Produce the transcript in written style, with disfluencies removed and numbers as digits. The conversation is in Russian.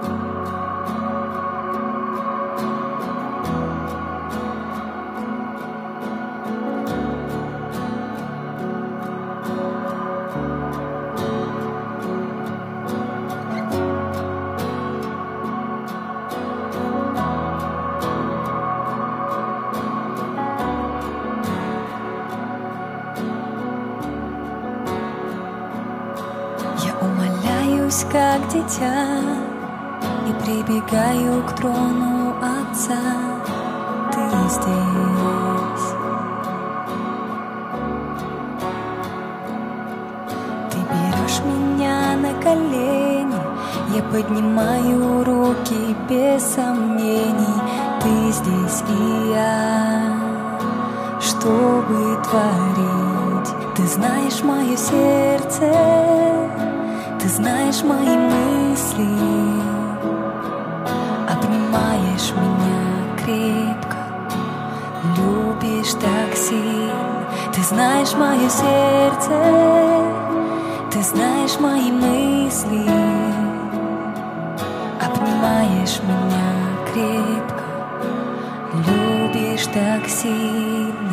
Как дитя, и прибегаю к трону Отца. Ты здесь. Ты берешь меня на колени, я поднимаю руки без сомнений. Ты здесь и я, чтобы творить. Ты знаешь мое сердце, ты знаешь мои мысли, обнимаешь меня крепко, любишь так сильно. Ты знаешь мое сердце, ты знаешь мои мысли, обнимаешь меня крепко, любишь так сильно.